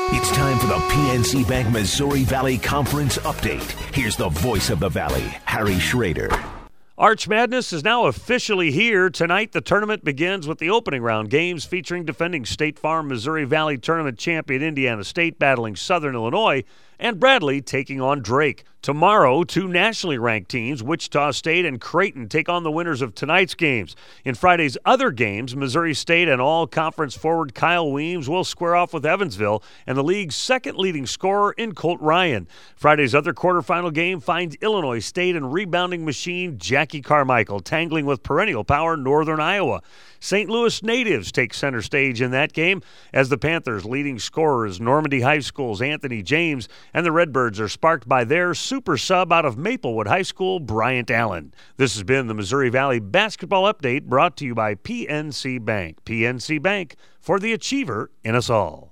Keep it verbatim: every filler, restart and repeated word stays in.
It's time for the P N C Bank Missouri Valley Conference Update. Here's the voice of the Valley, Harry Schrader. Arch Madness is now officially here. Tonight, the tournament begins with the opening round games featuring defending State Farm Missouri Valley Tournament champion Indiana State battling Southern Illinois, and Bradley taking on Drake. Tomorrow, two nationally ranked teams, Wichita State and Creighton, take on the winners of tonight's games. In Friday's other games, Missouri State and all-conference forward Kyle Weems will square off with Evansville and the league's second leading scorer in Colt Ryan. Friday's other quarterfinal game finds Illinois State and rebounding machine Jackie Carmichael tangling with perennial power Northern Iowa. Saint Louis natives take center stage in that game as the Panthers' leading scorer is Normandy High School's Anthony James, and the Redbirds are sparked by their super sub out of Maplewood High School, Bryant Allen. This has been the Missouri Valley Basketball Update brought to you by P N C Bank. P N C Bank, for the achiever in us all.